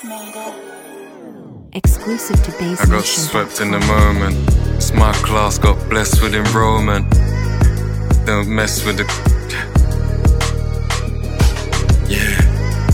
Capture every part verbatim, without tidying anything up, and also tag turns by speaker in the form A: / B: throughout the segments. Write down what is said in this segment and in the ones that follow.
A: Exclusive to Base
B: I got swept in the moment. It's my class, got blessed with enrollment. Don't mess with the... Yeah.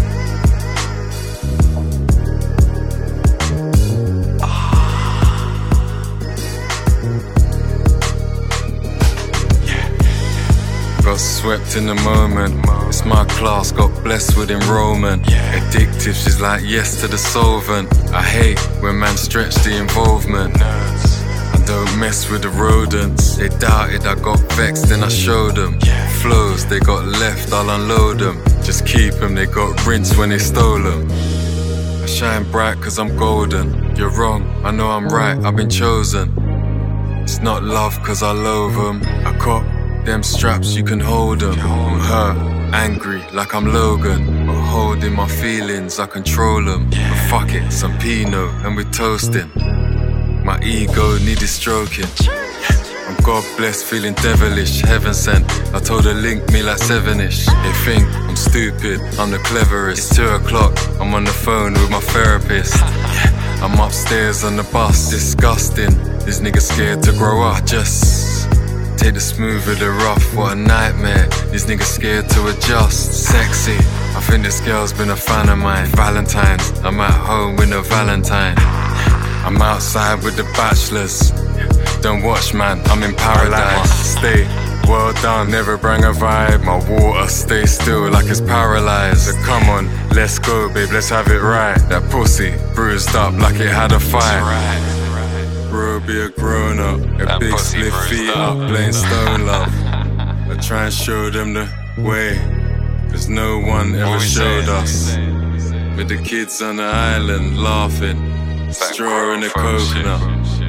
B: Got swept in the moment. It's my class, got blessed with enrollment. Addictive, she's like yes to the solvent. I hate when man stretch the involvement. I don't mess with the rodents. They doubted, I got vexed, then I showed them. Flows, they got left, I'll unload them. Just keep them, they got rinsed when they stole them. I shine bright cause I'm golden. You're wrong, I know I'm right, I've been chosen. It's not love cause I loathe them. I caught them straps, you can hold them. I'm hurt, angry, like I'm Logan. But holding my feelings, I control them. But fuck it, some Pinot, and we're toasting. My ego needed stroking. I'm God blessed, feeling devilish, heaven sent. I told her link me like seven-ish. They think I'm stupid, I'm the cleverest. It's two o'clock, I'm on the phone with my therapist. I'm upstairs on the bus, disgusting. This nigga scared to grow up. Just take the smooth with the rough, what a nightmare. These niggas scared to adjust. Sexy, I think this girl's been a fan of mine. Valentine's, I'm at home with no Valentine. I'm outside with the bachelors. Don't watch man, I'm in paradise. Stay, well done, never bring a vibe. My water stay still like it's paralyzed. So come on, let's go babe, let's have it right. That pussy bruised up like it had a fight. Bro, be a grown up, a that big split feet up, playing stone love. I try and show them the way, cause no one ever showed us. With the kids on the island laughing, straw in the coconut.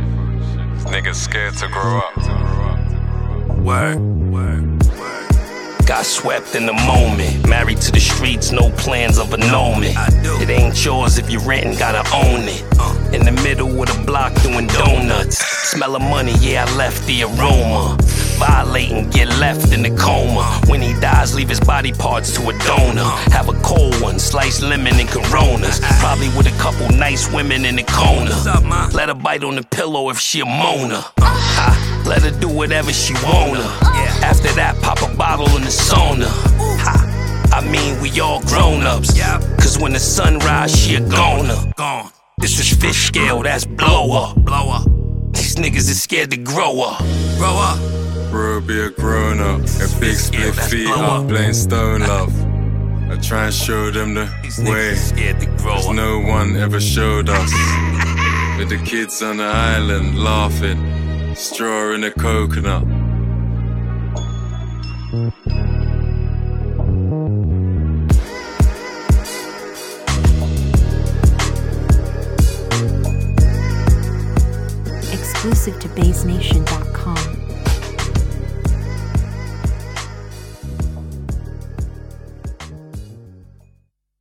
B: Niggas scared to grow up.
C: Word, word, word. Got swept in the moment. Married to the streets, no plans of annulment. It ain't yours if you rentin', gotta own it. In the middle of the block doing donuts. Smell of money, yeah, I left the aroma. Violating, get left in the coma. When he dies, leave his body parts to a donor. Have a cold one, sliced lemon and Coronas. Probably with a couple nice women in the corner. Let her bite on the pillow if she a moaner. Ha, let her do whatever she wanna. After that, pop a bottle in the sauna. Ha, I mean, we all grown-ups. Cause when the sun rise, she a goner. This was fish scale, that's blow up. Blow up. These niggas is scared to grow up. Grow up.
B: Bro, be a grown up. A big split feet up, playing stone love. I try and show them the way, cause no one ever showed us. With the kids on the island laughing, straw in the coconut.
A: Exclusive to Base Nation dot com.